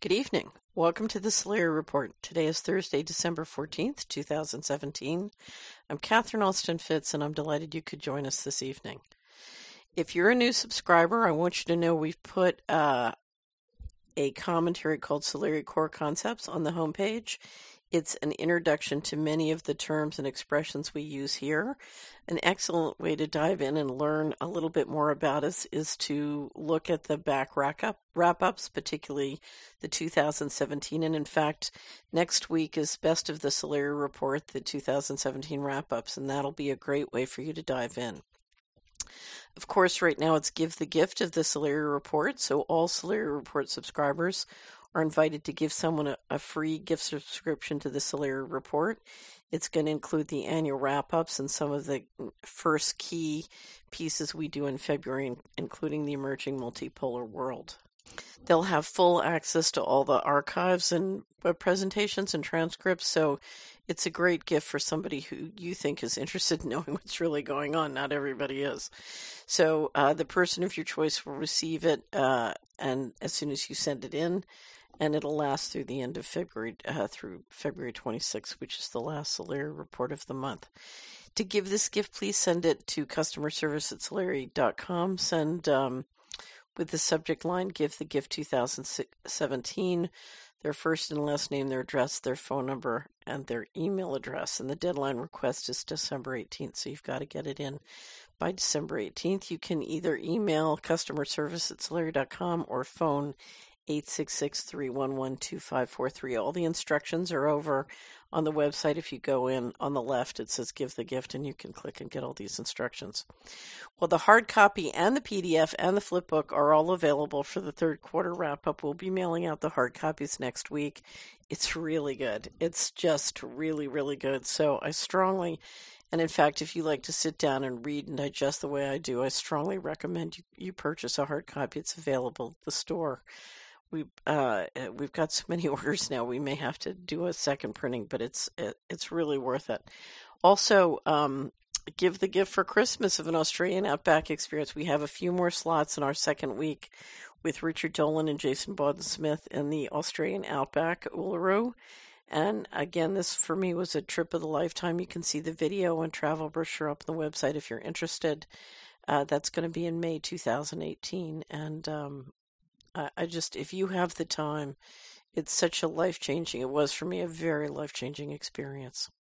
Good evening. Welcome to the Solari Report. Today is Thursday, December 14th, 2017. I'm Catherine Alston Fitz, and I'm delighted you could join us this evening. If you're a new subscriber, I want you to know we've put a commentary called Solari Core Concepts on the homepage. It's an introduction to many of the terms and expressions we use here. An excellent way to dive in and learn a little bit more about us is to look at the back wrap-ups, particularly the 2017. And in fact, next week is Best of the Solari Report, the 2017 wrap-ups, and that'll be a great way for you to dive in. Of course, right now it's Give the Gift of the Solari Report, so all Solari Report subscribers are invited to give someone a free gift subscription to the Solari Report. It's going to include the annual wrap-ups and some of the first key pieces we do in February, including the emerging multipolar world. They'll have full access to all the archives and presentations and transcripts, so it's a great gift for somebody who you think is interested in knowing what's really going on. Not everybody is. So the person of your choice will receive it and as soon as you send it in, and it'll last through the end of February, through February 26th, which is the last Solari report of the month. To give this gift, please send it to customerservice@solari.com. Send with the subject line, Give the Gift 2017, their first and last name, their address, their phone number, and their email address. And the deadline request is December 18th, so you've got to get it in by December 18th. You can either email customerservice@solari.com or phone 866-311-2543. All the instructions are over on the website. If you go in on the left, it says Give the Gift, and you can click and get all these instructions. Well, the hard copy and the PDF and the flipbook are all available for the third quarter wrap-up. We'll be mailing out the hard copies next week. It's really good. It's just really, really good. So I strongly, and in fact, if you like to sit down and read and digest the way I do, I strongly recommend you purchase a hard copy. It's available at the store. We've got so many orders now, we may have to do a second printing, but it's really worth it. Also, give the gift for Christmas of an Australian Outback experience. We have a few more slots in our second week with Richard Dolan and Jason Bawden-Smith in the Australian Outback, Uluru. And again, this for me was a trip of a lifetime. You can see the video and travel brochure up on the website if you're interested. That's going to be in May 2018. And I just, if you have the time, it's such a life-changing, it was for me a very life-changing experience.